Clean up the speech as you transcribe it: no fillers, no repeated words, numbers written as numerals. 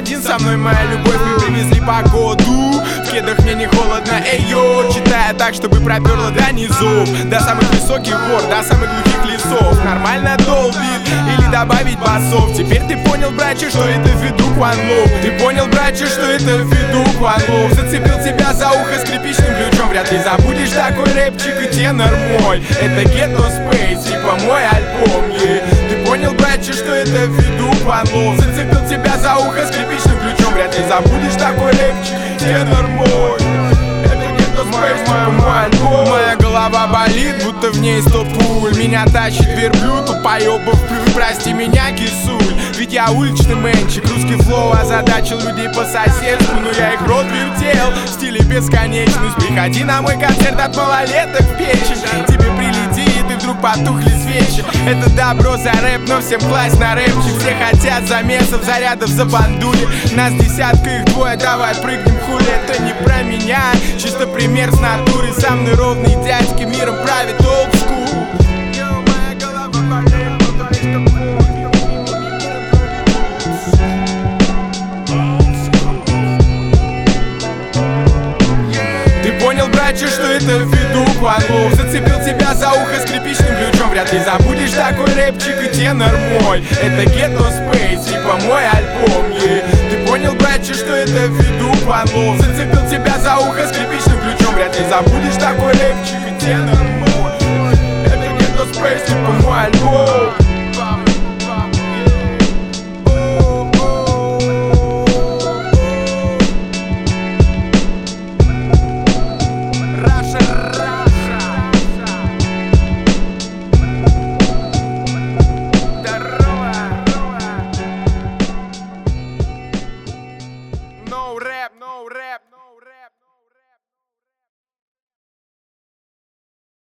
один со мной, моя любовь, мы привезли погоду. В кедах мне не холодно, эй-йо. Читая так, чтобы проперло до низов, до самых высоких гор, до самых глухих лесов. Нормально долбит или добавить басов. Теперь ты понял, братче, что это Федук One Love. Ты понял, братче, что это Федук One Love. Зацепил тебя за ухо скрипичным ключом. Вряд ли забудешь такой рэпчик и тенор мой. Это Ghetto Space, типа мой альбом, Ты понял, братче, что это Федук One Love. Зацепил тебя за ухо скрипичным ключом. Вряд ли забудешь такой рэпчик и тенор мой. Это Ghetto Space, типа мой альбом. Моя голова болит, будто в ней 100 пуль. Меня тащит верблюд, тупоёбов плюс. Прости меня, кисуль, ведь я уличный мэнчик. Русский флоу озадачил людей по соседству, но я их рот вертел в стиле бесконечность. Приходи на мой концерт от малолеток в печень. Тебе прилетит и вдруг потухли свечи. Это добро за рэп, но всем класть на рэпчик. Все хотят замесов, зарядов за бандули. Нас десятка, их двое, давай прыгнем, хули. Это не про меня, чисто пример с натуры. Со мной ровные дядьки, миром правит old school. Понял, братче, что это Федук One Love. Зацепил тебя за ухо скрипичным ключом. Вряд ли забудешь такой рэпчик и тенор мой. Это Ghetto Space, типа мой альбом, Ты понял, братче, что это Федук One Love. Зацепил тебя за ухо скрипичным ключом. Вряд ли забудешь такой рэпчик и тенор мой. Это Ghetto Space, типа мой альбом.